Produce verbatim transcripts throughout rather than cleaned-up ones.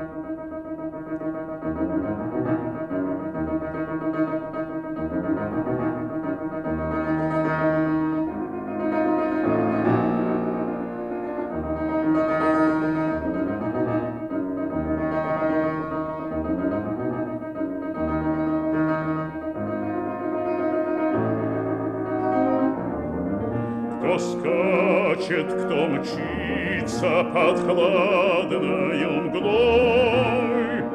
Кто скачет, кто мчится под хладною мглой,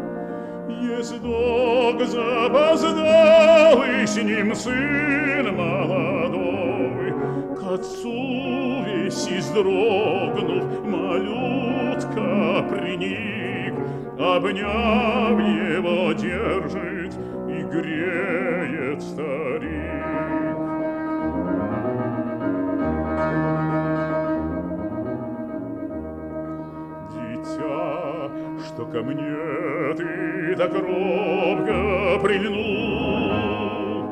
ездок запоздалый, с ним сын молодой. К отцу весь издрогнув, малютка приник, обняв его, держит и греет старик. Что ко мне ты так робко прильнул,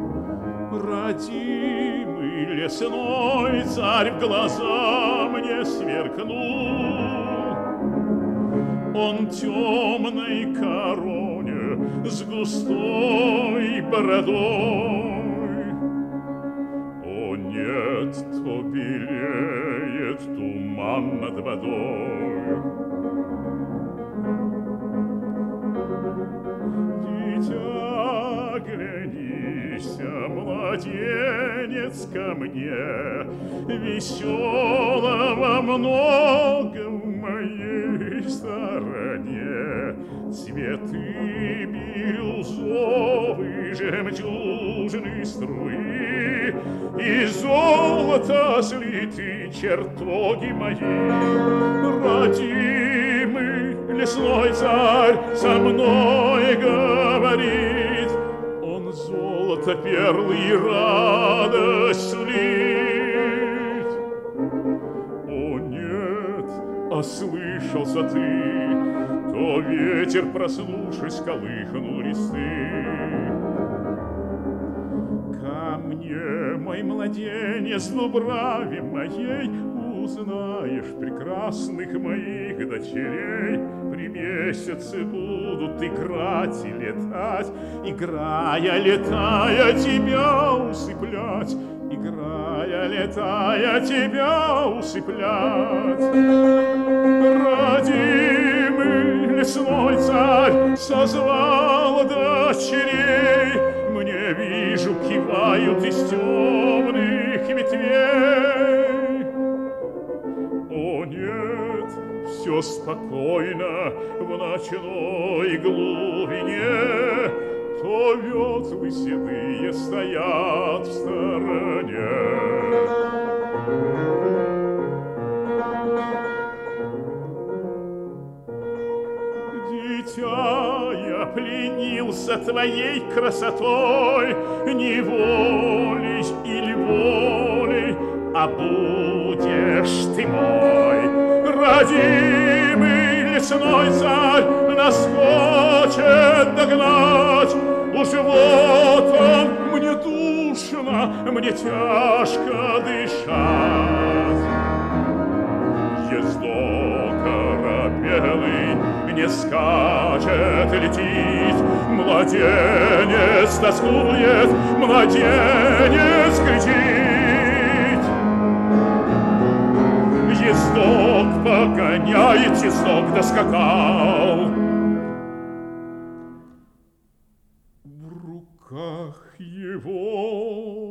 родимый лесной царь в глаза мне сверкнул. Он темной короне с густой бородой. О нет, то белеет туман над водой. Дитя, глянися, младенец, ко мне, веселого много в моей стороне. Цветы бирюзовые, жемчужные струи, и золото слиты чертоги мои. Родимый лесной царь со мной говорит, он золото, перлы и радость слит. О нет, ослышался ты, то ветер, проснувшись, колыхнул листы. Ко мне, мой младенец, в дубраве моей, узнаешь прекрасных моих дочерей. При месяце будут играть и летать, играя, летая, тебя усыплять, играя, летая, тебя усыплять. Родимый лесной царь созвал дочерей, мне, вижу, кивают из темных ветвей. О нет, все спокойно в ночной глубине, то ветлы седые стоят в стороне. Дитя, я пленился твоей красотой, не волей или волей, а будешь ты мой. Родимый лесной царь нас хочет догнать, уж вот он, мне душно, мне тяжко дышать. Ездок корабелый не скачет, летит, младенец тоскует, младенец кричит. Ездок погоняет, ездок доскакал. В руках его